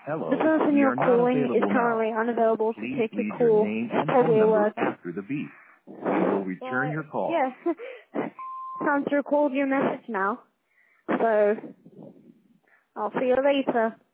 Hello, The person we you're are not calling is available currently now. unavailable to Please take your leave your call. name It's and probably phone a number work. after the beep. We will return your call. Yeah. Time to record your message now. So, I'll see you later.